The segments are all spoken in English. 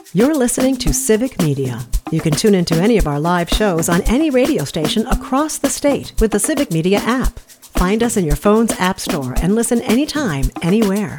You're listening to Civic Media. You can tune into any of our live shows on any radio station across the state with the Civic Media app. Find us in your phone's app store and listen anytime, anywhere.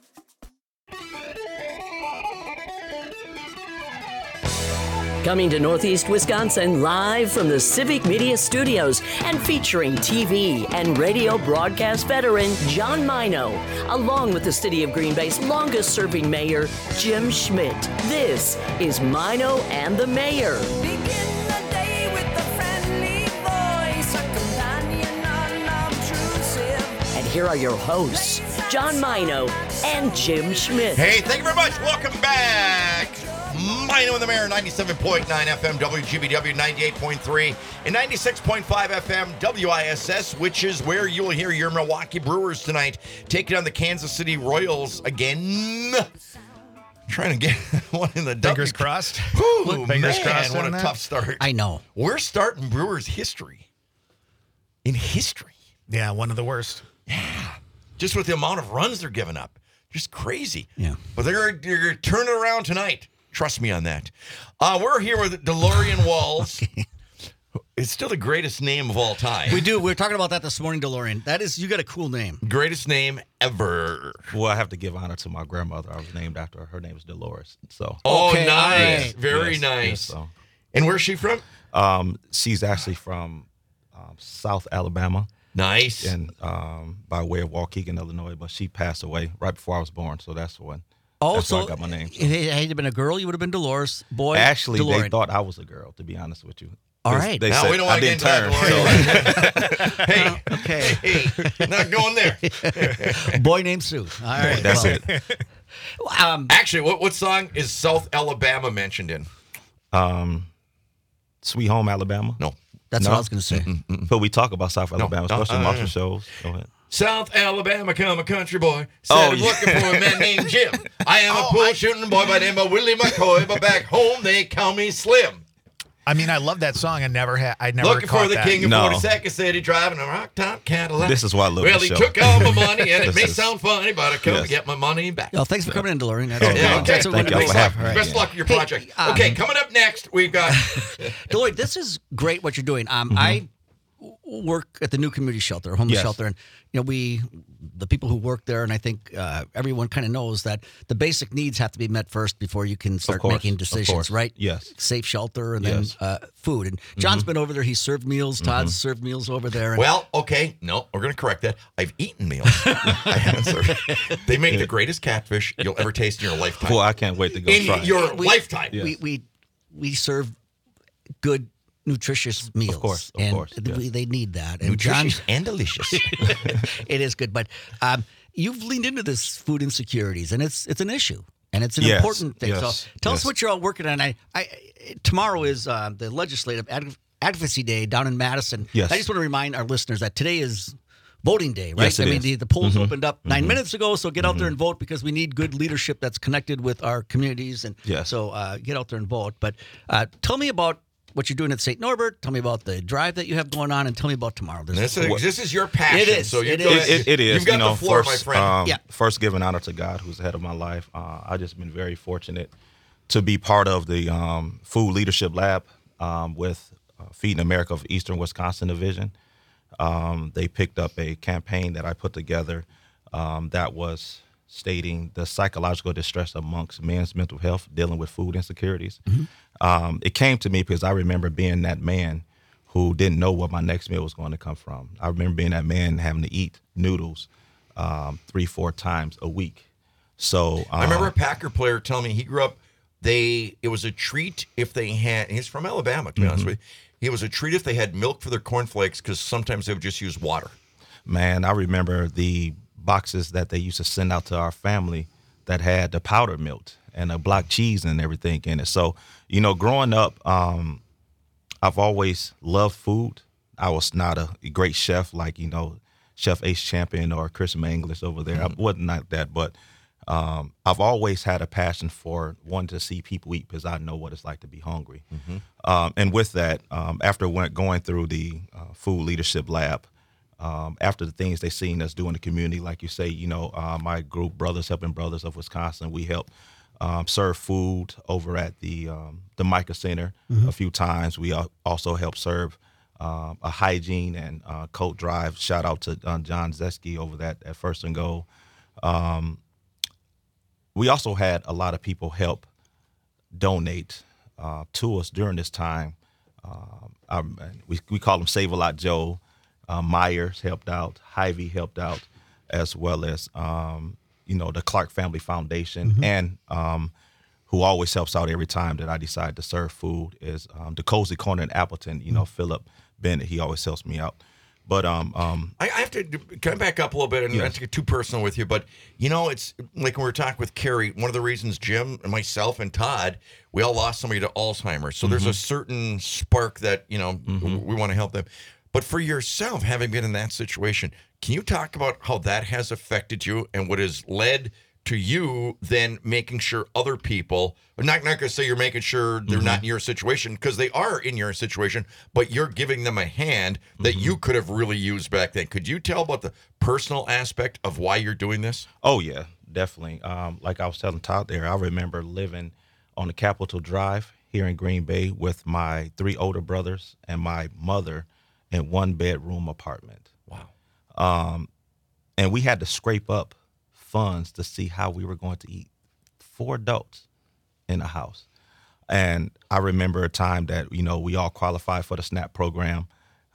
Coming to Northeast Wisconsin live from the Civic Media Studios and featuring TV and radio broadcast veteran John Mino, along with the City of Green Bay's longest-serving mayor, Jim Schmidt. This is Mino and the Mayor. Begin the day with a friendly voice, a companion unobtrusive. And here are your hosts, John Mino and Jim Schmidt. Hey, thank you very much. Welcome back. Mino and the Mayor, 97.9 FM, WGBW 98.3, and 96.5 FM, WISS, which is where you'll hear your Milwaukee Brewers tonight taking on the Kansas City Royals again. Trying to get one in the Fingers crossed. Ooh, Fingers crossed what a on that. tough start. I know. We're starting Brewers history. In history. Yeah, one of the worst. Just with the amount of runs they're giving up. Just crazy. Yeah. But they're going to turn it around tonight. Trust me on that. We're here with DeLorean Walls. It's still the greatest name of all time. We do. We were talking about that this morning, DeLorean. That is, you got a cool name. Greatest name ever. Well, I have to give honor to my grandmother. I was named after her. Her name is Dolores. So, Oh, Okay, nice. alright. Very yes, nice. yes, so. And where's she from? She's actually from South Alabama Nice. and by way of Waukegan, Illinois, but she passed away right before I was born. So that's when. Oh, That's why so I got my name. Had it been a girl, you would have been Dolores. Boy, Actually, DeLorean. they thought I was a girl, to be honest with you. All They- right. They Now, said we don't I want to get didn't into turn. that, So, hey, Okay. not going there. Boy named Sue. All right. that's well, it. Actually, what song is South Alabama mentioned in? Sweet Home Alabama. No. That's No? what I was going to say. But we talk about South Alabama, no, especially in monster shows. Go ahead. South Alabama, come a country boy. Said Oh, I'm yeah. looking for a man named Jim. I am a pool shooting boy by the name of Willie McCoy, but back home they call me Slim. I mean, I love that song. I never Looking caught for the that. king of No. 42nd City, driving a rock top Cadillac. This is why I love Well, the he show. took all my money, and it This may is- sound funny, but I come Yes. to get my money back. Well, thanks for coming in, DeLorean. That's, Yeah, okay. that's a Thank good you way for to having start. me. Best luck with your project. Hey, Okay, coming up next, we've got... DeLorean, this is great what you're doing. I work at the new community shelter, homeless Yes. shelter, and the people who work there, and I think everyone kind of knows that the basic needs have to be met first before you can start course, making of decisions, course. right? Yes. Safe shelter and Yes. then food. And John's been over there. He served meals. Todd's served meals over there. And Well, okay, no, we're going to correct that. I've eaten meals. I haven't served. They make the greatest catfish you'll ever taste in your lifetime. Well, I can't wait to go in try it. your lifetime. Yeah. we serve good, nutritious meals. Of course, yes. They need that. And Nutritious John, and delicious. it is good. But you've leaned into this food insecurities, and it's an issue, and it's an Yes, important thing. So yes, tell us yes. what you're all working on. Tomorrow is the Legislative Advocacy Day down in Madison. Yes. I just want to remind our listeners that today is voting day, right? Yes, it I mean, is. the polls opened up 9 minutes ago, so get out there and vote because we need good leadership that's connected with our communities. And Yes. so get out there and vote. But tell me about what you're doing at St. Norbert. Tell me about the drive that you have going on, and tell me about tomorrow. This is your passion. It is. So It go is. ahead. It is. You've got you know, the floor, first, my friend. Yeah. First, giving honor to God, who's the head of my life. I've just been very fortunate to be part of the Food Leadership Lab with Feeding America of Eastern Wisconsin Division. They picked up a campaign that I put together that was stating the psychological distress amongst men's mental health dealing with food insecurities. It came to me because I remember being that man who didn't know what my next meal was going to come from. I remember being that man having to eat noodles 3-4 times a week. So I remember a Packer player telling me he grew up. It was a treat if they had. He's from Alabama, to be honest with you. It was a treat if they had milk for their cornflakes because sometimes they would just use water. Man, I remember the boxes that they used to send out to our family that had the powdered milk and the block cheese and everything in it. So, you know, growing up, I've always loved food. I was not a great chef like, you know, Chef Ace Champion or Chris Manglis over there. I wasn't like that, but I've always had a passion for wanting to see people eat because I know what it's like to be hungry. And with that, after going through the Food Leadership Lab, after the things they seen us do in the community, like you say, you know, my group, Brothers Helping Brothers of Wisconsin, we help served food over at the Micah Center a few times. We also helped serve a hygiene and coat drive. Shout out to John Zeski over that at First and Goal. We also had a lot of people help donate to us during this time. We call him Save a Lot Joe. Myers helped out. Hy-Vee helped out, as well as the Clark Family Foundation, and who always helps out every time that I decide to serve food is the Cozy Corner in Appleton. Philip Bennett, he always helps me out. But I have to kind of back up a little bit and not to get too personal with you, but it's like when we were talking with Carrie, one of the reasons Jim and myself and Todd, we all lost somebody to Alzheimer's. So there's a certain spark that, we want to help them. But for yourself, having been in that situation, can you talk about how that has affected you and what has led to you then making sure other people, I'm not going to say you're making sure they're not in your situation, because they are in your situation, but you're giving them a hand that you could have really used back then. Could you tell about the personal aspect of why you're doing this? Oh, yeah, definitely. Like I was telling Todd there, I remember living on the Capitol Drive here in Green Bay with my 3 older brothers and my mother in 1-bedroom apartment. Wow. And we had to scrape up funds to see how we were going to eat. 4 adults in a house. And I remember a time that, we all qualified for the SNAP program.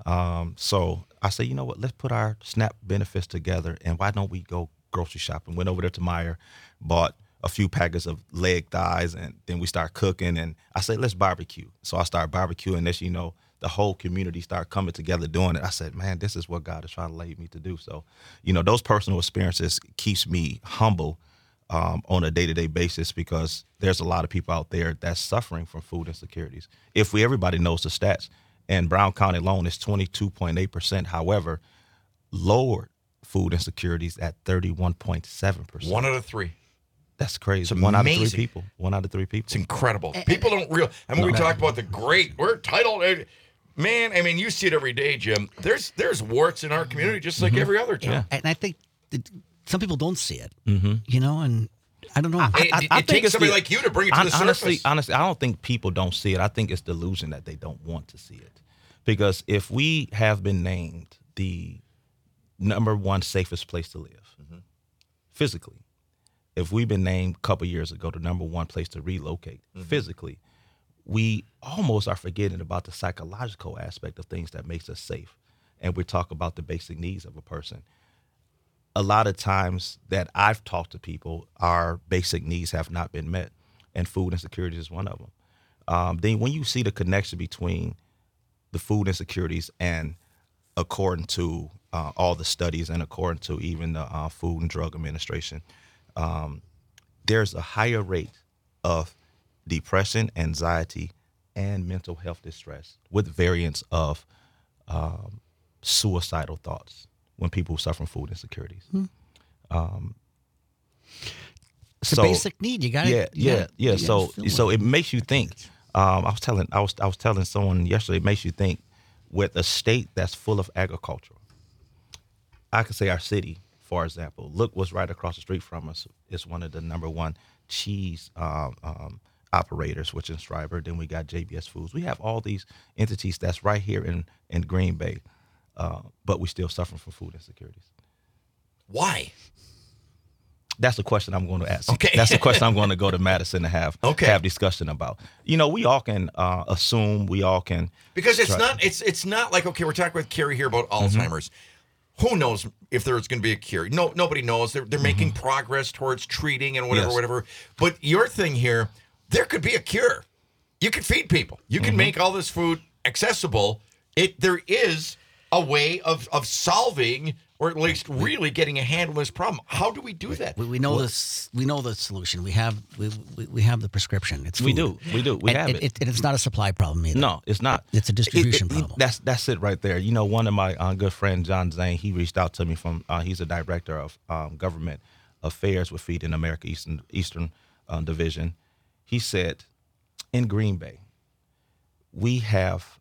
So I said, you know what, let's put our SNAP benefits together, and why don't we go grocery shopping? Went over there to Meijer, bought a few packets of leg thighs, and then we start cooking. And I said, let's barbecue. So I started barbecuing. This, the whole community started coming together doing it. I said, man, this is what God is trying to lead me to do. So, those personal experiences keeps me humble on a day-to-day basis, because there's a lot of people out there that's suffering from food insecurities. Everybody knows the stats, and Brown County alone is 22.8%. However, lowered food insecurities at 31.7%. 1 out of 3. That's crazy. It's One out of 3 amazing. people. 1 out of 3 people. It's incredible. People don't realize. We talk about we're titled. Man, you see it every day, Jim. There's warts in our community just like every other town. And I think that some people don't see it, and I don't know. It takes somebody like you to bring it to the surface. Honestly, I don't think people don't see it. I think it's delusion that they don't want to see it. Because if we have been named the #1 safest place to live, physically, if we've been named a couple years ago the #1 place to relocate physically, we almost are forgetting about the psychological aspect of things that makes us safe. And we talk about the basic needs of a person. A lot of times that I've talked to people, our basic needs have not been met, and food insecurity is one of them. Then when you see the connection between the food insecurities and according to all the studies and according to even the Food and Drug Administration, there's a higher rate of depression, anxiety, and mental health distress with variants of suicidal thoughts when people suffer from food insecurities. It's a basic need. You got it. Yeah. So it makes you think. I was telling someone yesterday. It makes you think. With a state that's full of agriculture, I could say our city, for example. Look what's right across the street from us. It's one of the #1 cheese operators, which is Schreiber. Then we got JBS Foods. We have all these entities that's right here in Green Bay, but we still suffer from food insecurities. Why? That's the question I'm going to ask. Okay. That's the question I'm going to go to Madison to have discussion about. We all can assume. We all can, because it's not like, okay, we're talking with Carrie here about Alzheimer's. Who knows if there's going to be a cure? No, nobody knows. They're making progress towards treating and whatever. But your thing here, there could be a cure. You can feed people. You can make all this food accessible. There is a way of solving, or at least really getting a handle on this problem. How do we do that? We know this. We know the solution. We have the prescription. It's food. We do. We have it. And it's not a supply problem either. No, it's not. It's a distribution problem. That's it right there. One of my good friends, John Zane, he reached out to me from. He's a director of government affairs with Feeding America Eastern Division. He said, in Green Bay, we have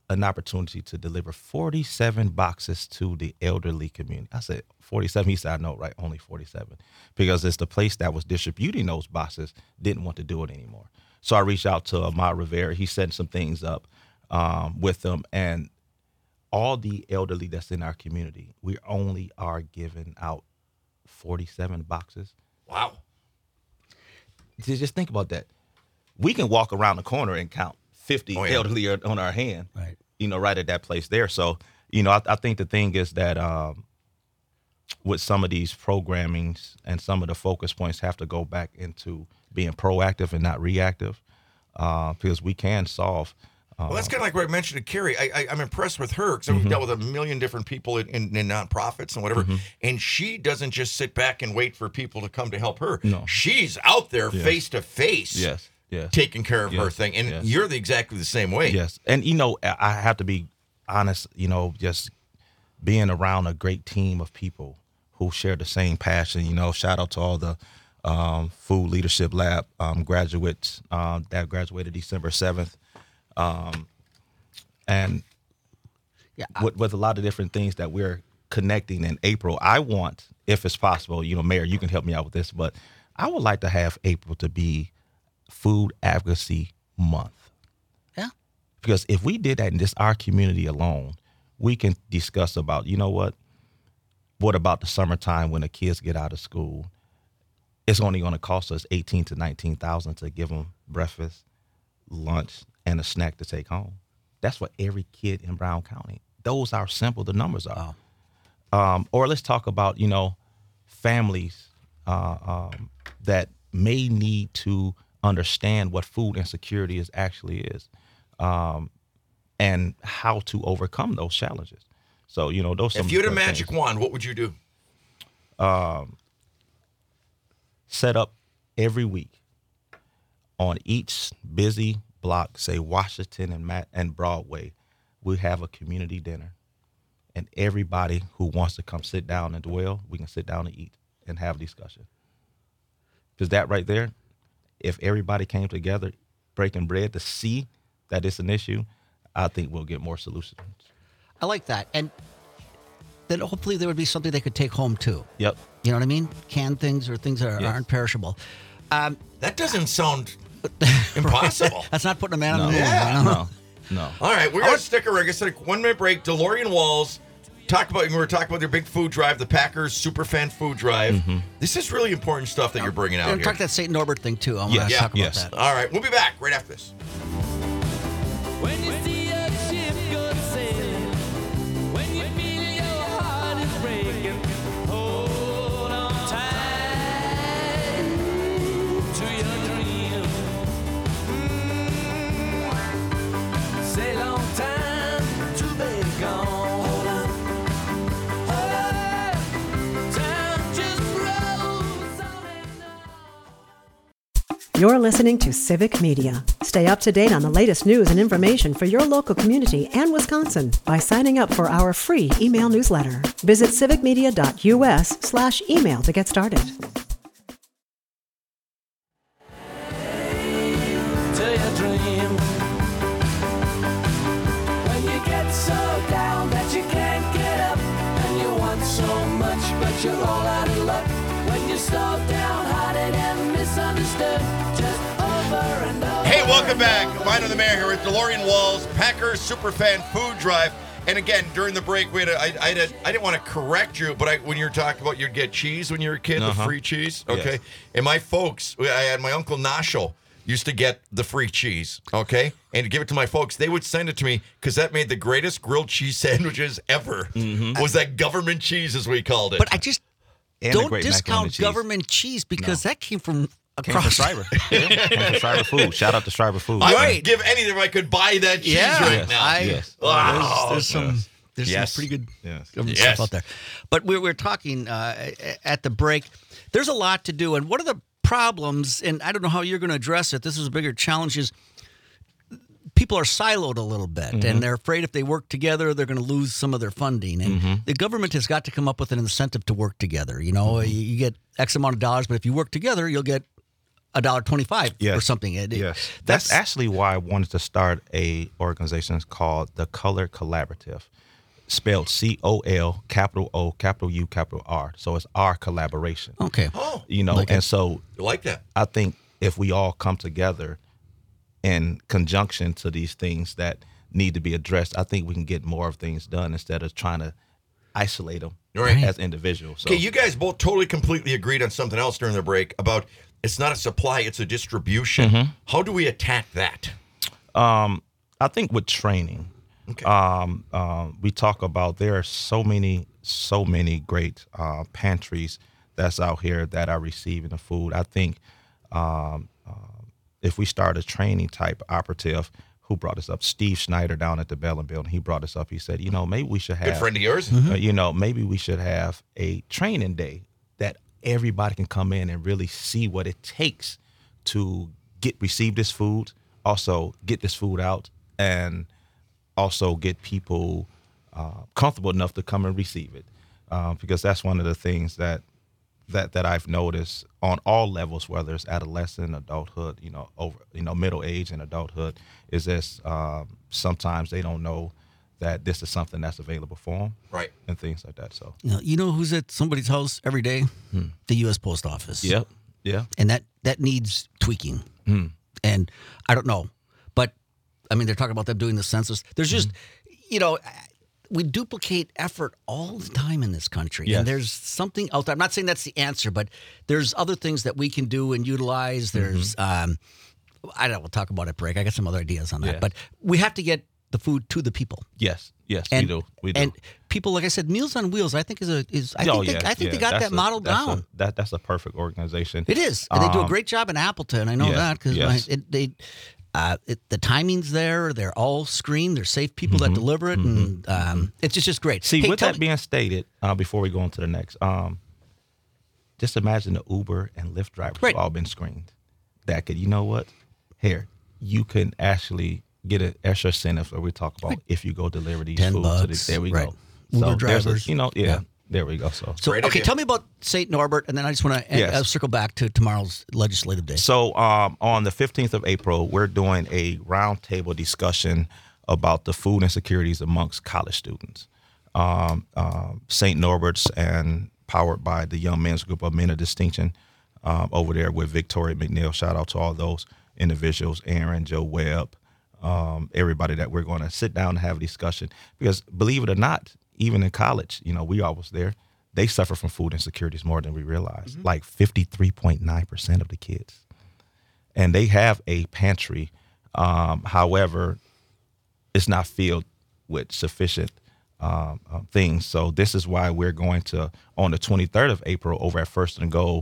an opportunity to deliver 47 boxes to the elderly community. I said, 47? He said, I know, right? Only 47. Because it's the place that was distributing those boxes didn't want to do it anymore. So I reached out to Ahmad Rivera. He set some things up with them. And all the elderly that's in our community, we only are giving out 47 boxes. Wow. Just think about that. We can walk around the corner and count 50 elderly on our hand, Right. Right at that place there. So, I think the thing is that with some of these programmings and some of the focus points have to go back into being proactive and not reactive, because we can solve. Well, that's kind of like what I mentioned to Carrie. I'm impressed with her because we've dealt with a million different people in nonprofits and whatever. And she doesn't just sit back and wait for people to come to help her. No. She's out there face to face. Yes. Taking care of her thing. And you're exactly the same way. Yes. And, I have to be honest, just being around a great team of people who share the same passion. Shout out to all the Food Leadership Lab graduates that graduated December 7th. And with a lot of different things that we're connecting in April, I want, if it's possible, Mayor, you can help me out with this, but I would like to have April to be Food Advocacy Month. Yeah. Because if we did that in just our community alone, we can discuss about, what about the summertime when the kids get out of school? It's only going to cost us $18,000 to $19,000 to give them breakfast, lunch, and a snack to take home. That's for every kid in Brown County. Those are simple. The numbers are. Or let's talk about, families that may need to understand what food insecurity actually is, and how to overcome those challenges. So, those. If you had a magic wand, what would you do? Set up every week on each busy block, say Washington and Broadway, we have a community dinner, and everybody who wants to come sit down and dwell, we can sit down and eat and have a discussion. Because that right there, if everybody came together breaking bread to see that it's an issue, I think we'll get more solutions. I like that. And then hopefully there would be something they could take home too. Yep. You know what I mean? Canned things or things that aren't perishable. That doesn't sound impossible. That's not putting a man on the moon. Yeah. No. All right, we're going to stick around. I said 1 minute break. DeLorean Walls. We were talking about their big food drive, the Packers Superfan Food Drive. This is really important stuff that you're bringing out We're here. talking that St. Norbert thing too. I want to talk about that. All right, we'll be back right after this. When you see a ship go sailing, when you feel your heart is breaking, hold on tight to your dream. Say long time to be gone. Hold on, time just rolls on and on. You're listening to Civic Media. Stay up to date on the latest news and information for your local community and Wisconsin by signing up for our free email newsletter. Visit civicmedia.us/email to get started. To your dream. When you get so down that you can't get up, and you want so much, but you're all out of luck. When you're so downhearted and misunderstood, just over and over. Hey, welcome back. Mine of the Mayor here with DeLorean Walls, Packers Superfan Food Drive. And again, during the break, I didn't want to correct you, but when you were talking about you'd get cheese when you were a kid, the free cheese, okay? Yes. And my folks, I had my Uncle Nashel used to get the free cheese, okay? And to give it to my folks, they would send it to me because that made the greatest grilled cheese sandwiches ever. Was that government cheese, as we called it. But I just And the don't great macaroni discount and cheese. government cheese because that came from Came from across. Schreiber. Came from Schreiber Food. Shout out to Schreiber Food. I would give anything if I could buy that cheese right now. Yes. Wow. There's some Yes. pretty good Yes. government Yes. stuff out there. But we're talking at the break. There's a lot to do, and one of the problems, and I don't know how you're going to address it. This is a bigger challenge. Is people are siloed a little bit, and they're afraid if they work together, they're going to lose some of their funding. And the government has got to come up with an incentive to work together. You know, you get X amount of dollars, but if you work together, you'll get $1.25 Yes. or something. Yes, that's actually why I wanted to start a organization called the Color Collaborative, spelled COL, capital O, capital U, capital R. So it's our collaboration. Okay. Oh, You know, Like and so you like that? I think if we all come together in conjunction to these things that need to be addressed, I think we can get more of things done instead of trying to isolate them Right. as individuals. So, Okay, you guys both totally completely agreed on something else during the break about it's not a supply, it's a distribution. Mm-hmm. How do we attack that? I think with training, Okay. we talk about there are so many great pantries that's out here that are receiving the food. I think if we start a training type operative, who brought this up? Steve Schneider down at the Bell and Building. He brought this up. He said, maybe we should have Good friend of yours? maybe we should have a training day that everybody can come in and really see what it takes to receive this food, also get this food out, and also get people comfortable enough to come and receive it, because that's one of the things that I've noticed on all levels, whether it's adolescent, adulthood, middle age and adulthood, is this sometimes they don't know that this is something that's available for them, Right. and things like that. So, You know who's at somebody's house every day? The U.S. Post Office. yeah, And that needs tweaking. And I don't know. But, I mean, they're talking about them doing the census. There's just, we duplicate effort all the time in this country. Yes. And there's something out there. I'm not saying that's the answer, but there's other things that we can do and utilize. There's, I don't know, we'll talk about it at break. I got some other ideas on that. Yeah. But we have to get the food to the people. yes, And, we do. And people, like I said, Meals on Wheels, I think I think they got That's that model down. That's a perfect organization. It is. And they do a great job in Appleton. I know yeah, that because yes. the timing's there. They're all screened. They're safe people that deliver it. And it's just great. See, Hey, with tell that me- being stated, before we go on to the next, just imagine the Uber and Lyft drivers Right. have all been screened. That could, you know what? Here, you can actually get an extra incentive that we talk about if you go deliver these $10 foods. bucks, There we right. go. Uber there's drivers. yeah, there we go. So, So, Great okay, idea. tell me about St. Norbert, and then I just want to Yes. circle back to tomorrow's legislative day. So on the 15th of April, we're doing a roundtable discussion about the food insecurities amongst college students. St. Norbert's and powered by the Young Men's Group of Men of Distinction over there with Victoria McNeil. Shout out to all those individuals, Aaron, Joe Webb, everybody that we're going to sit down and have a discussion. Because believe it or not, even in college, we always there. They suffer from food insecurities more than we realize, like 53.9% of the kids. And they have a pantry. However, it's not filled with sufficient things. So this is why we're going to, on the 23rd of April, over at First and Goal,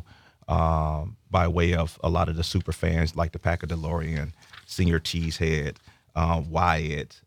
by way of a lot of the super fans like the Packer DeLorean, Senior Cheesehead, Wyatt,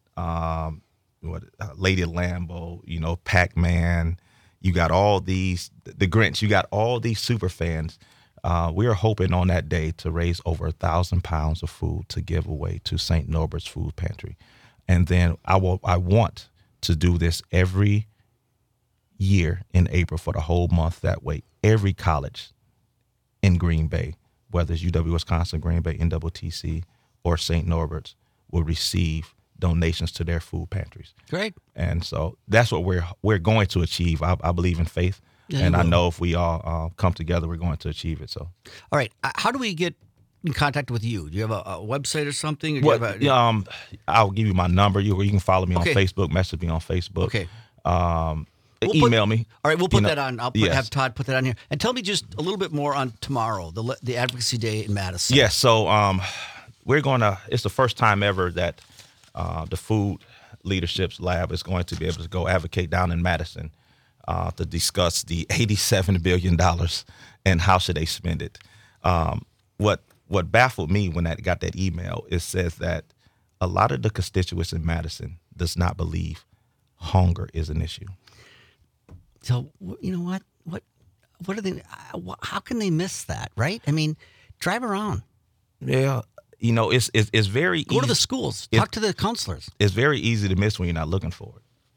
Lady Lambo, Pac-Man. You got all these, the Grinch, you got all these super fans. We are hoping on that day to raise over 1,000 pounds of food to give away to St. Norbert's Food Pantry. And then I want to do this every year in April for the whole month. That way, every college in Green Bay, whether it's UW-Wisconsin, Green Bay, NWTC, or St. Norbert's, will receive donations to their food pantries. Great. And so that's what we're going to achieve. I believe in faith, Yeah, and you I will. know if we all come together, we're going to achieve it. So, All right. How do we get in contact with you? Do you have a website or something? Or do what? you have I'll give you my number. You can follow me Okay. on Facebook, message me on Facebook. Okay. We'll Email put- me. All right, we'll put You know, that on. I'll yes. have Todd put that on here. And tell me just a little bit more on tomorrow, the Advocacy Day in Madison. Yes. So we're going to. It's the first time ever that the Food Leadership's Lab is going to be able to go advocate down in Madison to discuss the $87 billion and how should they spend it. What baffled me when I got that email, it says that a lot of the constituents in Madison does not believe hunger is an issue. So you know what? What are they? How can they miss that? Right? I mean, drive around, Yeah. It's very go to easy. the schools, talk to the counselors. It's very easy to miss when you're not looking for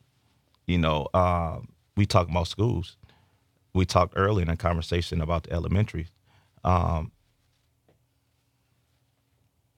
it. We talk about schools. We talked earlier in a conversation about the elementary.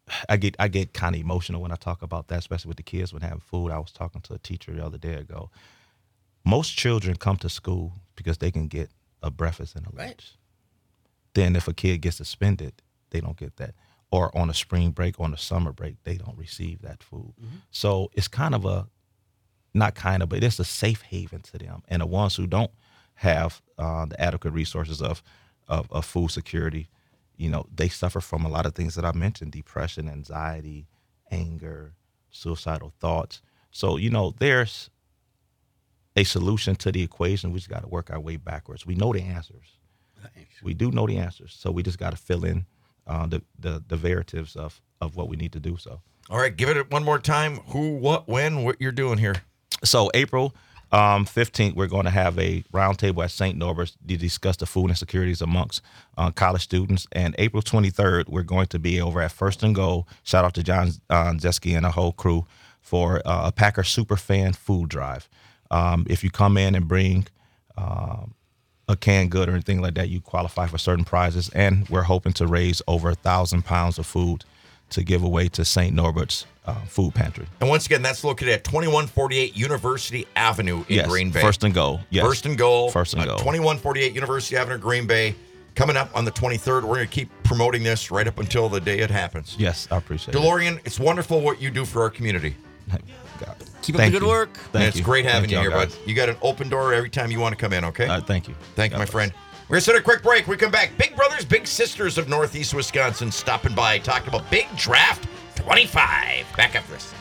I get kind of emotional when I talk about that, especially with the kids when having food. I was talking to a teacher the other day ago. Most children come to school because they can get a breakfast and a lunch. Right. Then if a kid gets suspended, they don't get that. Or on a spring break, on a summer break, they don't receive that food. So it's kind of but it's a safe haven to them. And the ones who don't have the adequate resources of food security, they suffer from a lot of things that I mentioned: depression, anxiety, anger, suicidal thoughts. So, there's a solution to the equation. We just got to work our way backwards. We know the answers. We do know the answers. So we just got to fill in the variatives of what we need to do. So, All right, give it one more time. Who, what, when, what you're doing here. So April 15th, we're going to have a roundtable at St. Norbert's to discuss the food insecurities amongst college students. And April 23rd, we're going to be over at First and Goal. Shout out to John Zeski and the whole crew for a Packer Superfan food drive. If you come in and bring a canned good or anything like that, you qualify for certain prizes. And we're hoping to raise over 1,000 pounds of food to give away to St. Norbert's Food Pantry. And once again, that's located at 2148 University Avenue in Yes, Green Bay. First and Goal. Yes. First and Goal. First and Goal. 2148 University Avenue, Green Bay. Coming up on the 23rd. We're going to keep promoting this right up until the day it happens. Yes, I appreciate DeLorean, it's wonderful what you do for our community. it. God. Keep up Thank the good you. work. And Thank it's you. great having Thank you here, y'all bud. guys. You got an open door every time you want to come in, okay? Thank you. Thank you, God my bless. friend. We're going to set a quick break. We come back. Big Brothers, Big Sisters of Northeast Wisconsin stopping by, talking about Big Draft 25. Back after this.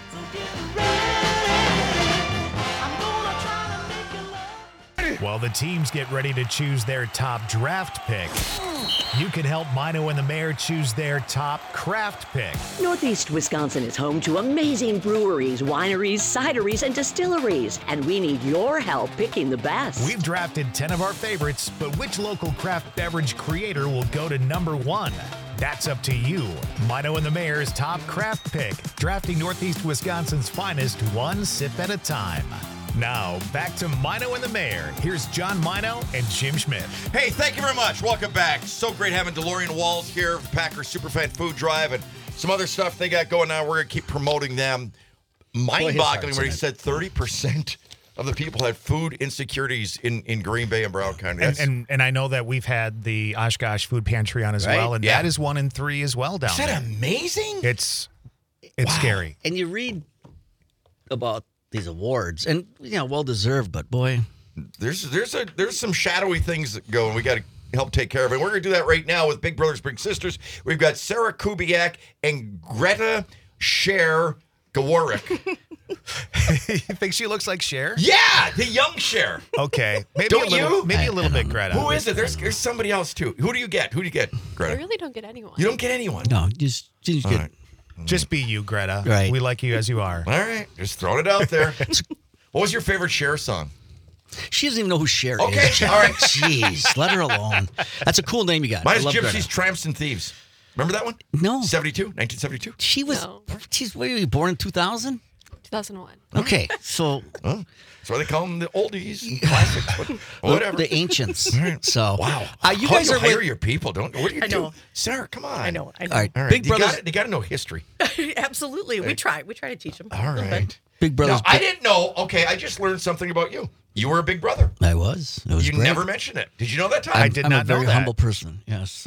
While the teams get ready to choose their top draft pick, you can help Mino and the Mayor choose their top craft pick. Northeast Wisconsin is home to amazing breweries, wineries, cideries, and distilleries, and we need your help picking the best. We've drafted 10 of our favorites, but which local craft beverage creator will go to number 1? That's up to you. Mino and the Mayor's top craft pick, drafting Northeast Wisconsin's finest one sip at a time. Now, back to Mino and the Mayor. Here's John Mino and Jim Schmidt. Hey, thank you very much. Welcome back. So great having DeLorean Walls here, Packer Superfan Food Drive, and some other stuff they got going on. We're going to keep promoting them. Mind-boggling where he said 30% of the people had food insecurities in Green Bay and Brown County. And I know that we've had the Oshkosh Food Pantry on as Right? well, and Yeah. that is 1 in 3 as well down Is that there. amazing? It's Wow. scary. And you read about these awards, and well deserved, but boy, There's some shadowy things that go, and we got to help take care of it. We're going to do that right now with Big Brothers Big Sisters. We've got Sarah Kubiak and Greta Cher Gawarek. You think she looks like Cher? Yeah, the young Cher. Okay, maybe Don't a little, you? maybe a little bit, Greta. Who is it? There's somebody else too. Who do you get? I Greta? really don't get anyone. You don't get anyone. no, just All get right. Just be you, Greta. Right. We like you as you are. All right, just throwing it out there. What was your favorite Cher song? She doesn't even know who Cher Okay, is. all right. Jeez, let her alone. That's a cool name you got. Mine I is love Gypsies, Greta. Tramps, and Thieves. Remember that one? No, 1972. she was. No. She's. Were you born in 2000? 2001. Okay, so Oh, that's why they call them the oldies and classics. Whatever. the ancients. So Wow. you How guys you are hire with- your people, don't? What do you I do? know. Sarah, come on. I know. All right, All right. Big you Brothers. got to know history. Absolutely. We try to teach them. All right. Big Now, Brothers. I didn't know. Okay, I just learned something about you. You were a big brother. I was. It was You great. never mentioned it. Did you know that, Tom? I did I'm not a very know that. humble person. Yes.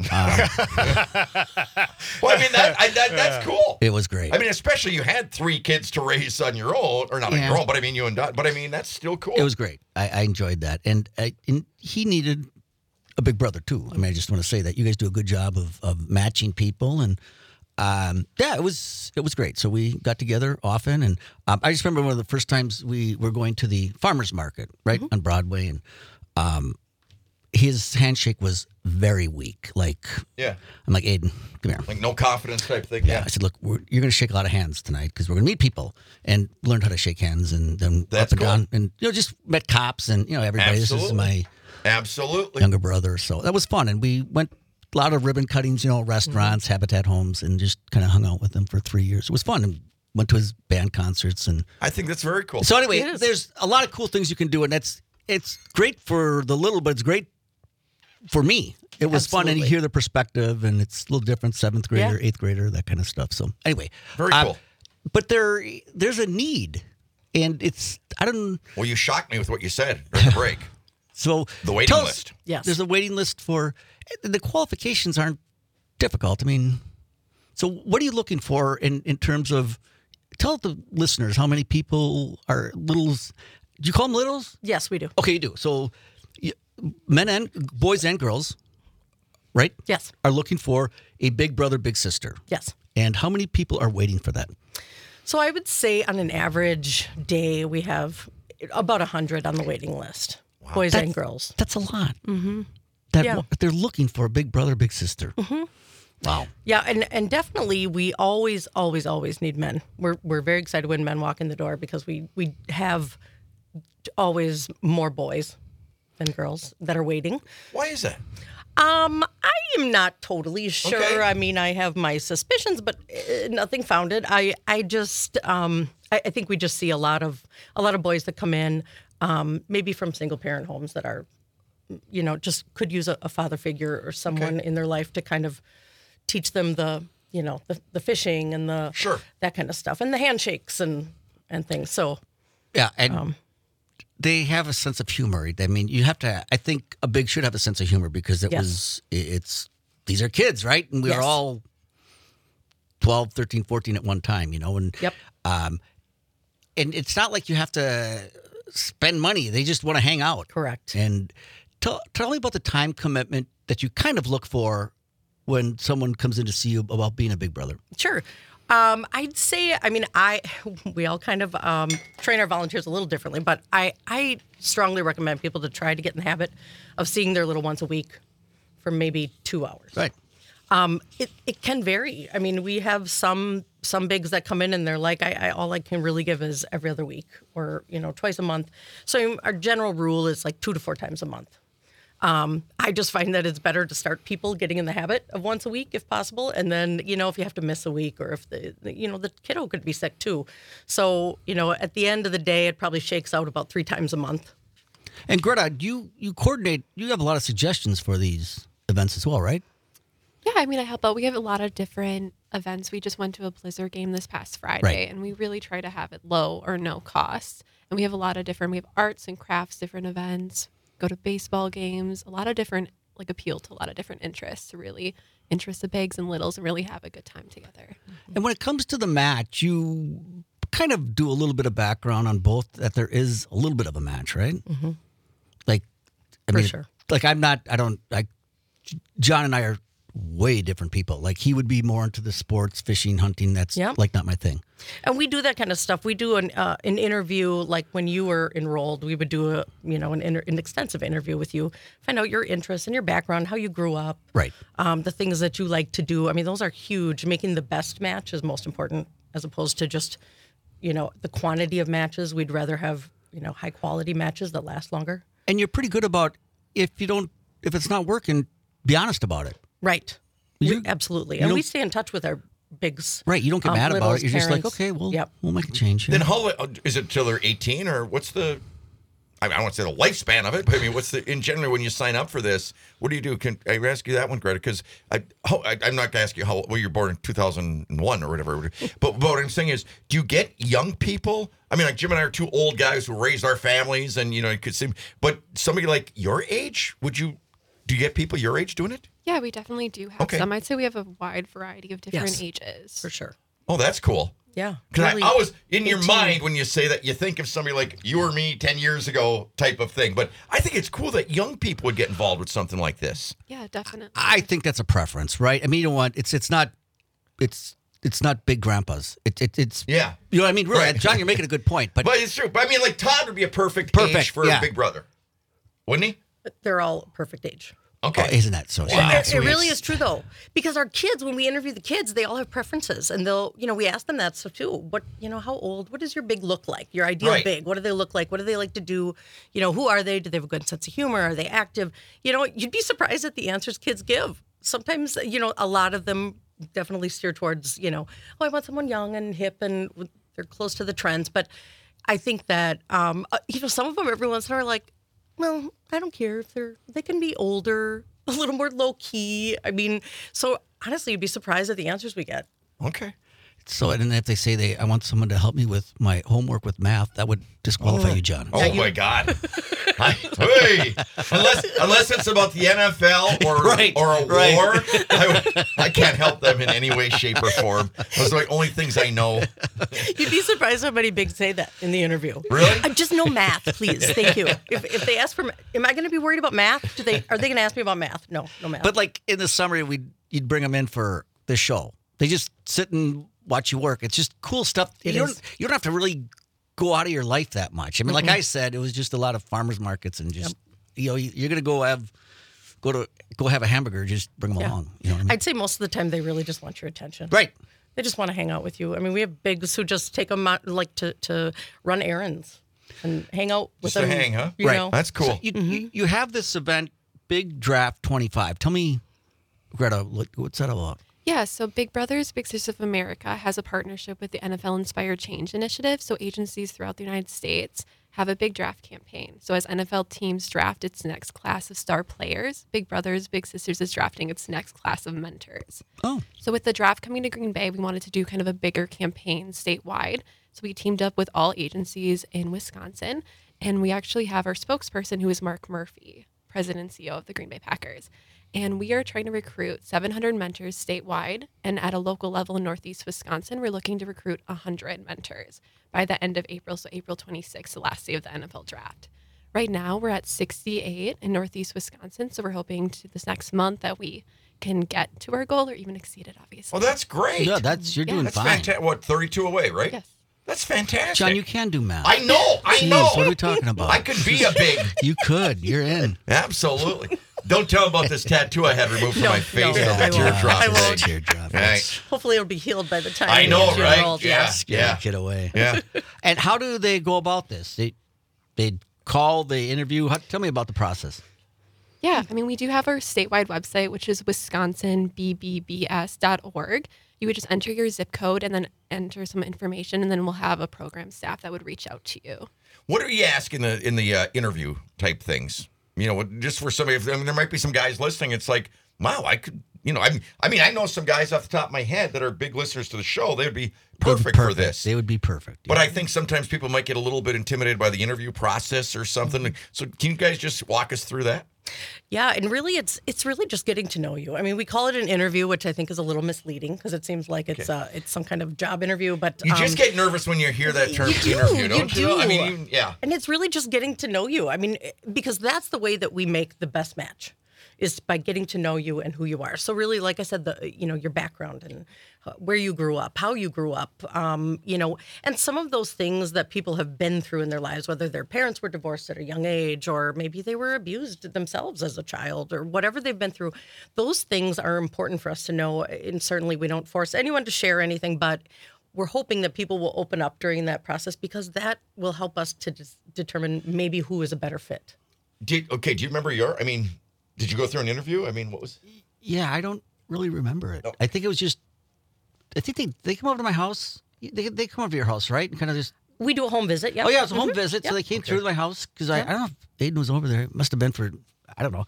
Well, I mean, that's cool. It was great. I mean, especially you had 3 kids to raise on your own, or not on Yeah. your own, but I mean, you and Dot. But I mean, that's still cool. It was great. I enjoyed that, and he needed a big brother too. I mean, I just want to say that you guys do a good job of matching people, and it was great. So we got together often, and I just remember one of the first times we were going to the farmers market right on Broadway, and his handshake was very weak. Like, Yeah. I'm like, Aiden, come here. Like no confidence type thing. Yeah. I said, look, you're going to shake a lot of hands tonight because we're going to meet people and learn how to shake hands, and then That's up and cool. down, and just met cops and everybody. This is Absolutely. my Absolutely. younger brother, so that was fun, and we went a lot of ribbon cuttings, restaurants, Habitat Homes, and just kind of hung out with him for 3 years. It was fun, and went to his band concerts, and I think that's very cool. so anyway, Yes. there's a lot of cool things you can do, and it's great for the little, but it's great for me, it was fun, and you Absolutely. hear the perspective, and it's a little different, 7th grader, Yeah. 8th grader, that kind of stuff. So anyway. Very cool. But there's a need, and Well, you shocked me with what you said during the break. so The waiting tell us- list. Yes. There's a waiting list for, the qualifications aren't difficult. I mean, so what are you looking for in terms of, tell the listeners how many people are littles. Do you call them littles? Yes, we do. Okay, you do. So boys and girls, right? Yes. Are looking for a big brother, big sister. Yes. And how many people are waiting for that? So I would say on an average day, we have about 100 on the waiting list, boys and girls. That's a lot. Mm-hmm. That Yeah. they're looking for a big brother, big sister. Mm-hmm. Wow. Yeah, and definitely we always need men. We're very excited when men walk in the door because we have always more boys than girls that are waiting. Why is that? I am not totally sure. Okay. I mean, I have my suspicions, but nothing founded. I just I think we just see a lot of boys that come in, maybe from single parent homes that are, just could use a father figure or someone in their life to kind of teach them the fishing and the Sure. that kind of stuff and the handshakes and things. So Yeah, and they have a sense of humor. I mean, you have to. I think a big should have a sense of humor because Yes. these are kids, right? And we Yes. are all 12, 13, 14 at one time, and Yep. and it's not like you have to spend money. They just want to hang out. Correct. And tell me about the time commitment that you kind of look for when someone comes in to see you about being a big brother. Sure. I'd say, we all kind of train our volunteers a little differently, but I strongly recommend people to try to get in the habit of seeing their little once a week for maybe 2 hours. Right. It can vary. I mean, we have some bigs that come in and they're like, I all I can really give is every other week or, twice a month. So our general rule is like 2 to 4 times a month. I just find that it's better to start people getting in the habit of once a week if possible. And then, if you have to miss a week or if the kiddo could be sick too. So, at the end of the day, it probably shakes out about 3 times a month. And Greta, you coordinate. You have a lot of suggestions for these events as well, right? Yeah, I help out. We have a lot of different events. We just went to a Blizzard game this past Friday, Right. and we really try to have it low or no cost. And we have a lot of different, we have arts and crafts, different events, go to baseball games, a lot of different, appeal to a lot of different interests to really interest the bigs and littles and really have a good time together. And when it comes to the match, you kind of do a little bit of background on both. That there is a little bit of a match, right? Mm-hmm. For sure. John and I are way different people. Like he would be more into the sports, fishing, hunting. That's Yep. not my thing. And we do that kind of stuff. We do an interview, like when you were enrolled, we would do an extensive interview with you, find out your interests and your background, how you grew up, Right. the things that you like to do. Those are huge. Making the best match is most important, as opposed to just, the quantity of matches. We'd rather have, high quality matches that last longer. And you're pretty good about if it's not working, be honest about it. Right. You- Absolutely. you And don't- we stay in touch with our bigs. Right. You don't get mad about littles, it. You're just like, parents. okay, well, Yep. we'll make a change. Then how is it till they're 18 or what's the? I don't want to say the lifespan of it, but what's in generally when you sign up for this? What do you do? Can I ask you that one, Greta? Because I'm not going to ask you how well you're born in 2001 or whatever. But what I'm saying is, do you get young people? Like Jim and I are two old guys who raised our families, and it could seem. But somebody like your age, do you get people your age doing it? Yeah, we definitely do have Okay. some. I'd say we have a wide variety of different Yes. ages. For sure. Oh, that's cool. Yeah. Because Really I always, in your 18. mind, when you say that, you think of somebody like you or me 10 years ago type of thing. But I think it's cool that young people would get involved with something like this. Yeah, definitely. I think that's a preference, right? You don't want it's not big grandpas. It's Yeah. You know what I mean? Really, Right. John, you're making a good point. But But it's true. But like Todd would be a perfect age Perfect, for yeah. a big brother. Wouldn't he? They're all perfect age. Okay. oh, isn't that so Wow. sad? That's It sweet. really is true, though, because our kids, when we interview the kids, they all have preferences, and they'll, we ask them that stuff too. What, how old? What does your big look like? Your ideal Right. big? What do they look like? What do they like to do? Who are they? Do they have a good sense of humor? Are they active? You'd be surprised at the answers kids give. Sometimes, a lot of them definitely steer towards, I want someone young and hip, and they're close to the trends. But I think that, some of them every once in a while are like, well, I don't care if they can be older. a little more low key. I mean, so honestly, you'd be surprised at the answers we get. Okay. So, and if they say I want someone to help me with my homework with math, that would disqualify you, John. Oh my God! Hey, unless it's about the NFL or a war, I can't help them in any way, shape, or form. Those are the only things I know. You'd be surprised how many bigs say that in the interview. Really? I just know math, please. Thank you. If they ask for, am I going to be worried about math? Are they going to ask me about math? No math. But like in the summer, you'd bring them in for the show. They just sit and watch you work. It's just cool stuff. You don't have to really go out of your life that much. I mean, like I said, it was just a lot of farmers markets and just you're gonna go have a hamburger. Just bring them along. You know what I mean? I'd say most of the time they really just want your attention. Right. They just want to hang out with you. I mean, we have bigs who just take them out like to run errands and hang out with Just them. to hang, huh? You Right. know? That's cool. So you have this event, Big Draft 25. Tell me, Greta, what's that about? Yeah, so Big Brothers Big Sisters of America has a partnership with the NFL Inspired Change Initiative. So agencies throughout the United States have a big draft campaign. So as NFL teams draft its next class of star players, Big Brothers Big Sisters is drafting its next class of mentors. Oh. So with the draft coming to Green Bay, we wanted to do kind of a bigger campaign statewide. So we teamed up with all agencies in Wisconsin, and we actually have our spokesperson, who is Mark Murphy, president and CEO of the Green Bay Packers. And we are trying to recruit 700 mentors statewide. And at a local level in Northeast Wisconsin, we're looking to recruit 100 mentors by the end of April. So April 26th, the last day of the NFL draft. Right now, we're at 68 in Northeast Wisconsin. So we're hoping to this next month that we can get to our goal or even exceed it, obviously. Well, that's great. Yeah, you're doing That's fine. fantastic. What, 32 away, right? Yes. That's fantastic. John, you can do math. I know. Jeez, know. What are we talking about? I could be a big. You could. You're in. Absolutely. Don't tell them about this tattoo I had removed from my face. no, and I the won't. teardrop. I won't. Teardrop. Right. Hopefully it'll be healed by the time I we know, get you right? enrolled. Yeah. Get away. Yeah. And how do they go about this? They call, they interview. Tell me about the process. Yeah, I mean, we do have our statewide website, which is wisconsinbbbs.org. You would just enter your zip code and then enter some information, and then we'll have a program staff that would reach out to you. What are you asking in the interview type things? You know, just for somebody, there might be some guys listening. It's like, wow, I could, I know some guys off the top of my head that are big listeners to the show. They would be perfect for this. They would be perfect. But I think sometimes people might get a little bit intimidated by the interview process or something. So can you guys just walk us through that? Yeah, and really it's really just getting to know you. I mean, we call it an interview, which I think is a little misleading because it seems like it's some kind of job interview. But you just get nervous when you hear that term interview, don't you? I mean, yeah. And it's really just getting to know you. I mean, because that's the way that we make the best match, is by getting to know you and who you are. So really, like I said, your background and where you grew up, how you grew up, and some of those things that people have been through in their lives, whether their parents were divorced at a young age, or maybe they were abused themselves as a child, or whatever they've been through. Those things are important for us to know. And certainly we don't force anyone to share anything, but we're hoping that people will open up during that process, because that will help us to determine maybe who is a better fit. Do you remember did you go through an interview? I mean, what was? Yeah, I don't really remember it. I think it was just, I think they come over to my house. They come over to your house, right? And kind of just. We do a home visit, yeah. Oh, yeah, it was a home visit. So they came through to my house because I don't know if Aiden was over there. It must have been for, I don't know.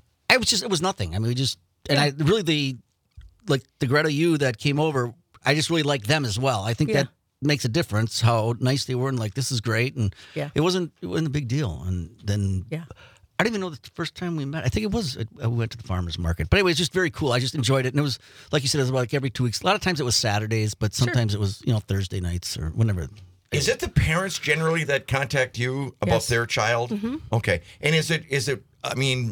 It was nothing. I mean, I really, the Greta you that came over, I just really liked them as well. I think that makes a difference, how nice they were, and like, this is great. And it wasn't a big deal. And then I didn't even know the first time we met. I think it was, we went to the farmer's market. But anyway, it's just very cool. I just enjoyed it. And it was, like you said, it was like every 2 weeks. A lot of times it was Saturdays, but sometimes it was, Thursday nights or whenever. Is it the parents generally that contact you about their child? Mm-hmm. Okay. And is it, I mean,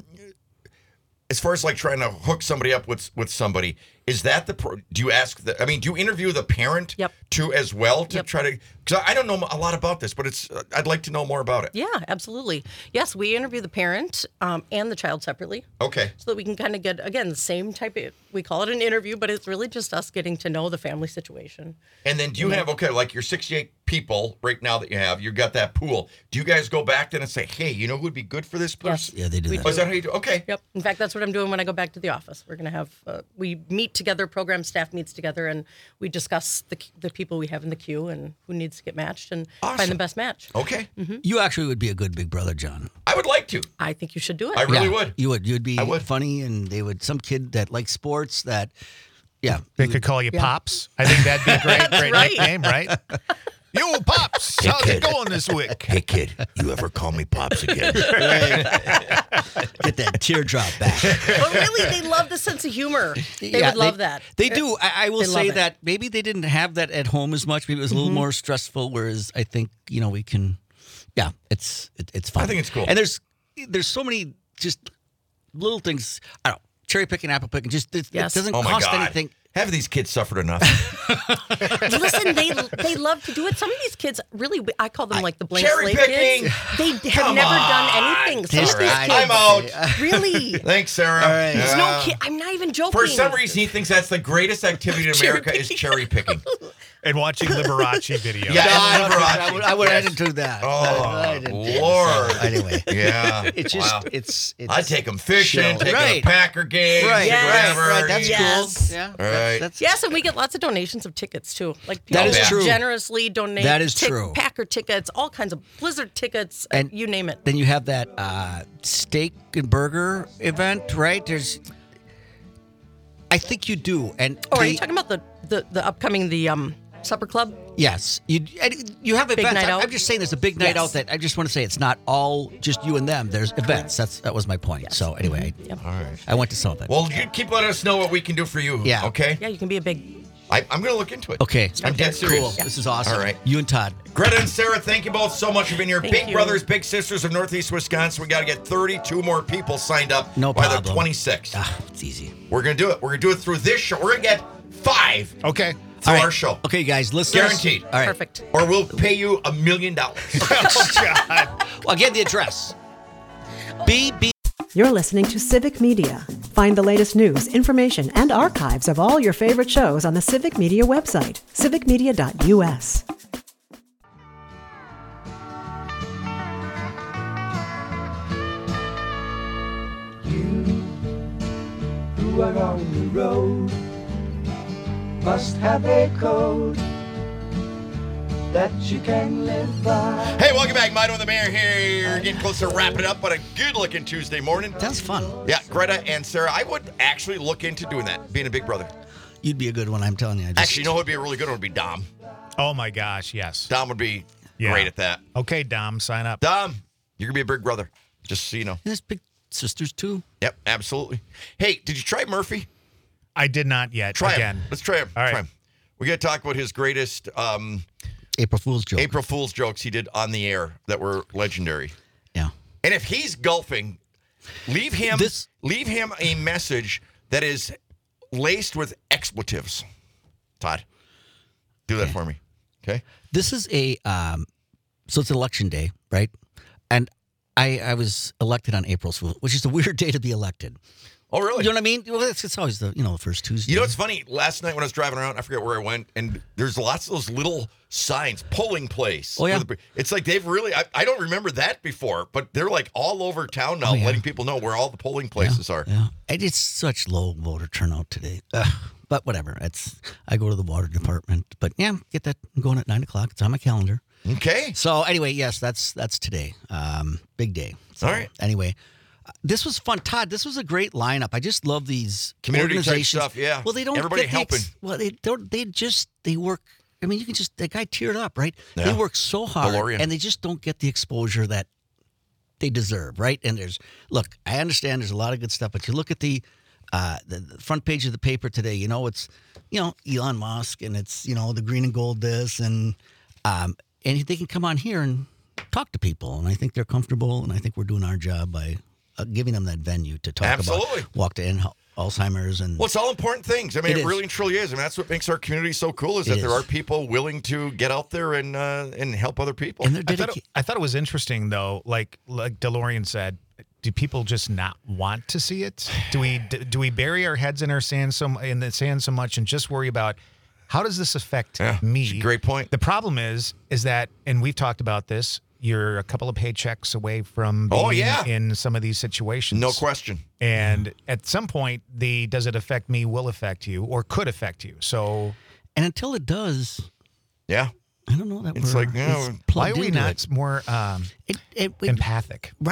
as far as like trying to hook somebody up with somebody, is that do you interview the parent too as well to try to, because I don't know a lot about this, but I'd like to know more about it. Yeah, absolutely. Yes, we interview the parent and the child separately. Okay. So that we can kind of get, again, the same type of, we call it an interview, but it's really just us getting to know the family situation. And then do you have, like your 68 people right now that you got that pool. Do you guys go back then and say, hey, you know who would be good for this person? Yes. Yeah, they do that. Oh, is that how you do? Okay. Yep. In fact, that's what I'm doing when I go back to the office. We're going to have, we meet together, program staff meets together, and we discuss the people we have in the queue and who needs to get matched and find the best match. Okay. You actually would be a good big brother, John. I would like to. I think you should do it. I really would. You would. You'd be I would. funny, and they would. Some kid that likes sports that, yeah. They could call you Pops. I think that'd be a great right. nickname, right? Yo, Pops, how's it going this week? Hey, kid, you ever call me Pops again? Get that teardrop back. But really, they love the sense of humor. They would love that. They do. I will They say love it. that maybe they didn't have that at home as much. Maybe it was a little more stressful. Whereas I think we can. Yeah, it's fun. I think it's cool. And there's so many just little things. I don't know, cherry picking, apple picking. Just it Yes. doesn't Oh my cost God. anything. Have these kids suffered enough? Listen, they love to do it. Some of these kids, really, I call them like the blank Cherry slate picking. kids. They have Come never on. done anything. Some of these Right. kids, I'm out. really. Thanks, Sarah. There's no Yeah. kid. I'm not even joking. For some reason, he thinks that's the greatest activity in America is cherry picking. And watching Liberace videos. Yeah, I and Liberace. would Yes. add to that. Oh, I didn't do that. Lord. So, anyway, Yeah. it's just Wow. it's. I'd take them fishing, chill. take them Right. to Packer games, Right, Yes. whatever. right. That's Yes. cool. Yeah, Right. That's Yes, and we get lots of donations of tickets too. Like people That is true. generously donate. That is true. Packer tickets, all kinds of Blizzard tickets, And you name it. Then you have that steak and burger event, right? I think you do, and Or are you talking about the upcoming supper club? yes, you have Big events. night out? I'm just saying, there's a big night Yes. out that I just want to say it's not all just you and them. There's events. That was my point. So anyway, Yep. All right. I went to some of it. Well, you keep letting us know what we can do for you. Yeah. Okay? Yeah, you can be a big. I'm going to look into it. Okay, I'm dead serious. Cool. This is awesome. All right. You and Todd. Greta and Sarah, thank you both so much for being here. Thank Big you. brothers, big sisters of Northeast Wisconsin. We got to get 32 more people signed up No by problem. the 26th. It's easy. We're going to do it. We're going to do it through this show. We're going to get 5 Okay. through All right. our show. Okay, guys, listen. Guaranteed. All right. Perfect. Or we'll pay you $1 million. Well, again, the address. BB. You're listening to Civic Media. Find the latest news, information, and archives of all your favorite shows on the Civic Media website, civicmedia.us. Who are on the road must have a code that you can live by. Hey, welcome back. Mino and the Mayor here. Getting close to wrapping it up on a good-looking Tuesday morning. That's fun. Yeah, Greta and Sarah, I would actually look into doing that, being a big brother. You'd be a good one, I'm telling you. Actually, you know what would be a really good one would be Dom. Oh, my gosh, yes. Dom would be Yeah. great at that. Okay, Dom, sign up. Dom, you're going to be a big brother, just so you know. And there's big sisters, too. Yep, absolutely. Hey, did you try Murphy? I did not yet. Try Again. him. Let's try him. All right. Try him. We got to talk about his greatest April Fool's joke. April Fool's jokes he did on the air that were legendary. Yeah. And if he's golfing, leave him a message that is laced with expletives. Todd, do that for me. Okay? This is so it's election day, right? And I was elected on April Fool's, which is a weird day to be elected. Oh, really? You know what I mean? Well, it's always the first Tuesday. You know what's funny? Last night when I was driving around, I forget where I went, and there's lots of those little signs, polling place. Oh, yeah. It's like they've really, I don't remember that before, but they're like all over town now, Oh, yeah. letting people know where all the polling places are. Yeah. And it's such low voter turnout today. But whatever. I go to the water department. But yeah, get that going at 9 o'clock. It's on my calendar. Okay. So anyway, yes, that's today. Big day. So, All right. Anyway, this was fun, Todd. This was a great lineup. I just love these Community type organizations. stuff, yeah. Well, they don't Everybody get the helping. well, they don't. They work. I mean, you can just that guy teared up, right? Yeah. They work so hard, DeLorean. and they just don't get the exposure that they deserve, right? And I understand there's a lot of good stuff, but you look at the front page of the paper today. It's Elon Musk, and it's the green and gold this, and they can come on here and talk to people, and I think they're comfortable, and I think we're doing our job by giving them that venue to talk Absolutely. about walk to end Alzheimer's and Well, it's all important things. I mean, It it is. really and truly is. I mean, that's what makes our community so cool is It that there is. are people willing to get out there and help other people. and they're I thought, dedicated. I thought it was interesting, though, like DeLorean said, do people just not want to see it? Do we bury our heads in the sand so much and just worry about how does this affect Yeah, me? it's a great point. The problem is that, and we've talked about this, you're a couple of paychecks away from being Oh, yeah. in some of these situations. No question. And at some point, does it affect me will affect you or could affect you. So And until it does, Yeah. I don't know that It's we're like, it's why plugged are we into not it. more It- empathic? right.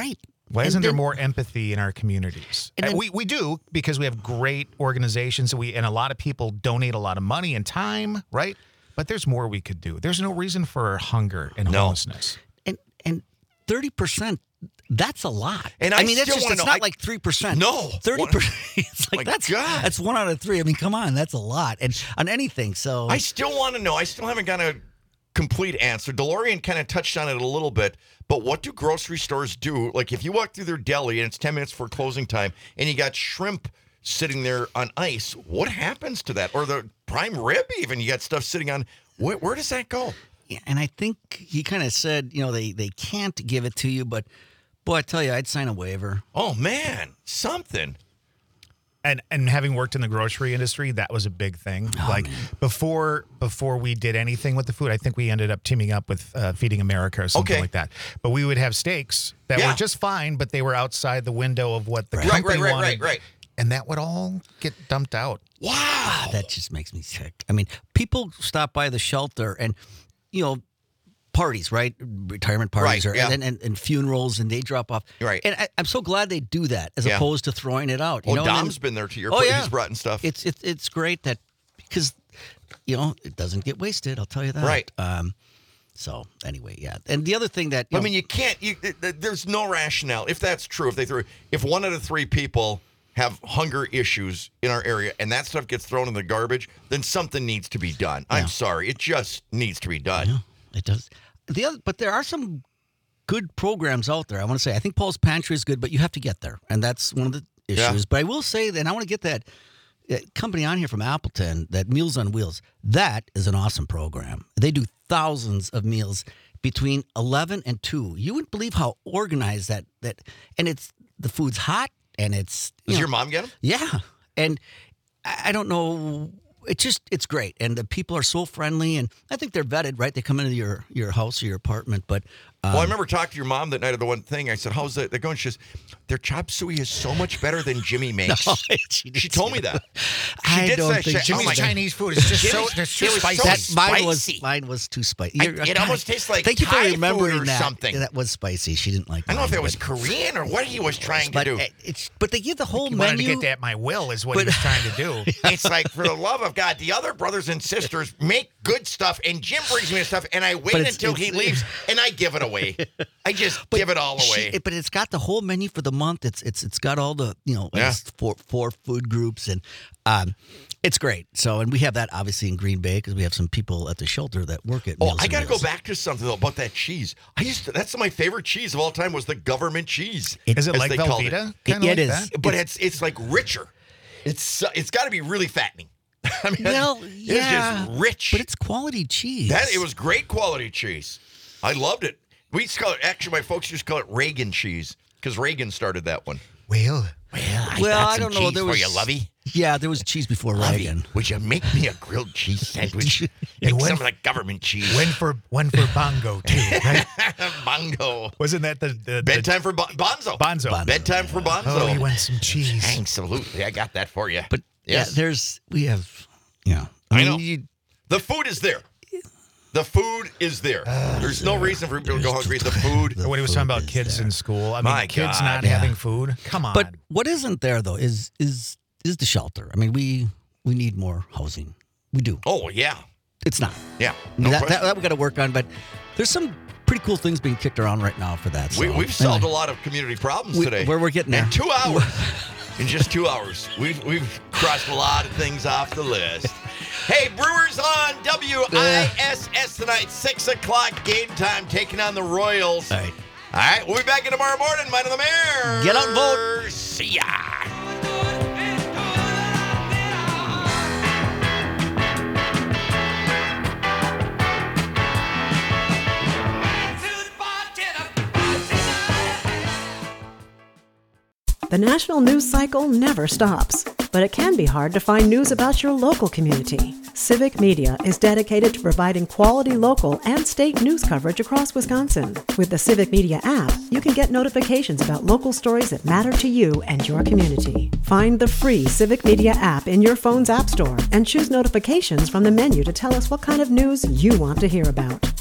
Why isn't there more empathy in our communities? And then- we do, because we have great organizations and a lot of people donate a lot of money and time, right? But there's more we could do. There's no reason for hunger and homelessness. And 30%, that's a lot. And I mean, still it's wanna know- not like 3%. No. 30%. It's like, My God. that's 1 out of 3. I mean, come on, that's a lot. And on anything, so. I still want to know. I still haven't got a complete answer. DeLorean kind of touched on it a little bit, but what do grocery stores do? Like if you walk through their deli and it's 10 minutes for closing time and you got shrimp sitting there on ice, what happens to that? Or the prime rib even, you got stuff sitting on, where does that go? Yeah, and I think he kind of said, they can't give it to you, but boy, I tell you, I'd sign a waiver. Oh, man, something. And having worked in the grocery industry, that was a big thing. Before we did anything with the food, I think we ended up teaming up with Feeding America or something like that. But we would have steaks that were just fine, but they were outside the window of what the company wanted. Right. And that would all get dumped out. Wow. That just makes me sick. I mean, people stop by the shelter and, parties, right? Retirement parties and funerals, and they drop off. Right. And I'm so glad they do that as opposed to throwing it out. Dom's been there to your place. He's brought in stuff. It's great that because, it doesn't get wasted. I'll tell you that. Right. So anyway, yeah. And the other thing that I mean, you can't. There's no rationale if that's true. If 1 out of 3 people have hunger issues in our area and that stuff gets thrown in the garbage, then something needs to be done. I'm sorry, it just needs to be done. Yeah, it does. But there are some good programs out there. I want to say, I think Paul's Pantry is good, but you have to get there, and that's one of the issues. Yeah. But I will say that I want to get that company on here from Appleton, that Meals on Wheels. That is an awesome program. They do thousands of meals between 11 and 2. You wouldn't believe how organized that and it's the food's hot and it's. Does your mom get them? Yeah, and I don't know. It's great, and the people are so friendly, and I think they're vetted, right? They come into your house or your apartment, but. Well, I remember talking to your mom that night of the one thing. I said, "How's that going?" She says, "Their chop suey is so much better than Jimmy makes." No, she told me that. I don't think Jimmy's Chinese food is just too spicy. Mine was too spicy. It almost tastes like thank you for Thai remembering food or that. something. That was spicy. She didn't like. I don't know if mine, it was Korean or what he was trying to do. But they give the whole He menu. wanted to get that at my will is what he was trying to do. It's like, for the love of God, the other brothers and sisters make good stuff, and Jim brings me the stuff, and I wait until he leaves, and I give it away. I just give it all away. But it's got the whole menu for the month. It's got all the it's four food groups, and it's great. So, and we have that obviously in Green Bay because we have some people at the shelter that work at. Meals I got to and go Meals. back to something though about that cheese. That's my favorite cheese of all time was the government cheese. Is it as like they called Velveeta? It Kinda like is. that? But it's like richer. It's got to be really fattening. I mean, Well, it's yeah, just rich. but it's quality cheese. It was great quality cheese. I loved it. We used to call it, actually, my folks used to call it Reagan cheese because Reagan started that one. Well, I don't know. There was for you, Lovey. Yeah, there was cheese before Lovey, Reagan. would you make me a grilled cheese sandwich? Make some of the government cheese. one for Bongo too, right? Bongo. Wasn't that the Bedtime for Bonzo. Bonzo. Bedtime for Bonzo. Oh, he wants some cheese. Absolutely. I got that for you. But yes. we have. I know. The food is there. The food is there. There's no reason for people to go hungry. The food. When he was talking about kids in school, I mean, My kids God. not having food. Come on. But what isn't there though is the shelter. I mean, we need more housing. We do. Oh, yeah. It's not. Yeah. I mean, No that question. we got to work on. But there's some pretty cool things being kicked around right now for that. So, We've solved anyway, a lot of community problems we- today. where we're getting there. In 2 hours. In just 2 hours. We've crossed a lot of things off the list. Hey, Brewers on WISS tonight, 6 o'clock game time, taking on the Royals. All right. All right, we'll be back in tomorrow morning. Mind of the Mayor. Get out and vote. See ya. The national news cycle never stops, but it can be hard to find news about your local community. Civic Media is dedicated to providing quality local and state news coverage across Wisconsin. With the Civic Media app, you can get notifications about local stories that matter to you and your community. Find the free Civic Media app in your phone's app store and choose notifications from the menu to tell us what kind of news you want to hear about.